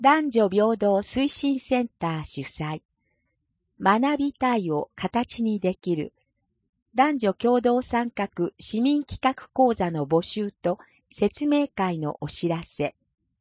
男女平等推進センター主催。学びたいを形にできる。男女共同参画市民企画講座の募集と説明会のお知らせ。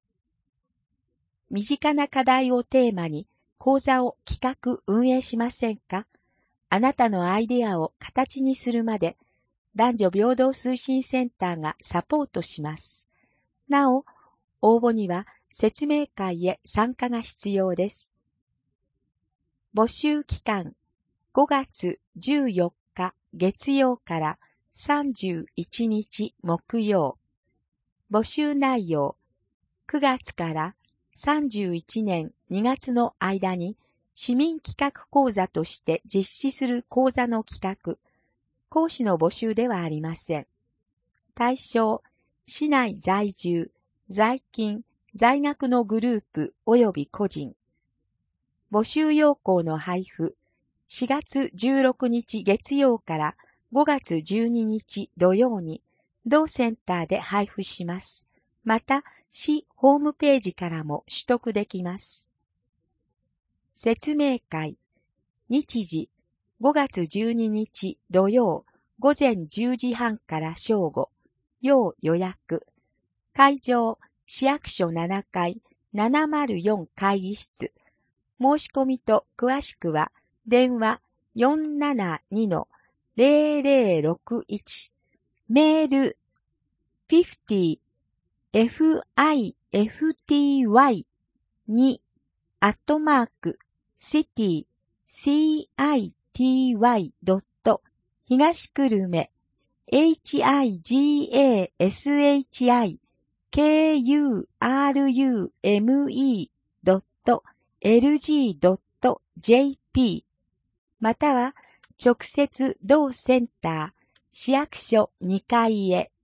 身近な課題をテーマに講座を企画運営しませんか？あなたのアイデアを形にするまで男女平等推進センターがサポートします。なお、応募には説明会へ参加が必要です。募集期間5月14日月曜から31日木曜。募集内容9月から31年2月の間に市民企画講座として実施する講座の企画、講師の募集ではありません。対象、市内在住、在勤、在学のグループ及び個人。募集要項の配布、4月16日月曜から5月12日土曜に同センターで配布します。また、市ホームページからも取得できます。説明会、日時、5月12日土曜、午前10時半から正午、要予約。会場、市役所7階704会議室。申し込みと詳しくは、電話 472-0061、メール 50fty@city.city. 久留米 higashi-kurume.lg.jp または直接同センター市役所2階へ